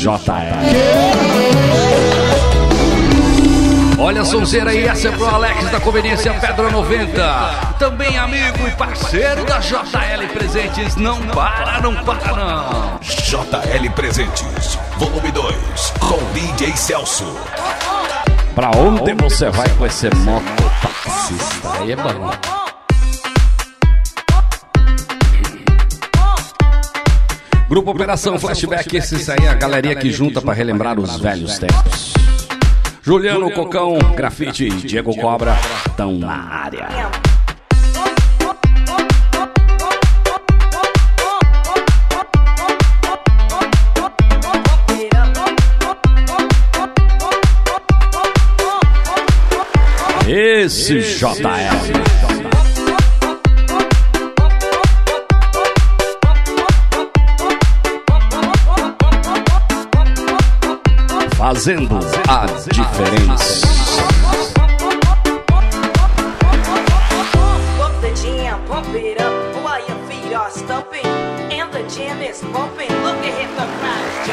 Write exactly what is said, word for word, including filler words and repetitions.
J L. Olha a sonzeira aí, essa é pro Alex da Conveniência Pedra noventa. Também amigo e parceiro da J L Presentes. Não para, não para não. J L Presentes, volume dois, com D J Celso. Pra onde você vai com esse mototaxista? Aí é bom. Grupo Operação Flashback, esse aí é a galeria que junta pra relembrar os velhos tempos. Juliano Cocão, Grafite e Diego Cobra estão na área. Esse J L. Fazendo a diferença. Pump the jam, pump it up while your feet are stumping and the jam is pumping. Look ahead, the crowd.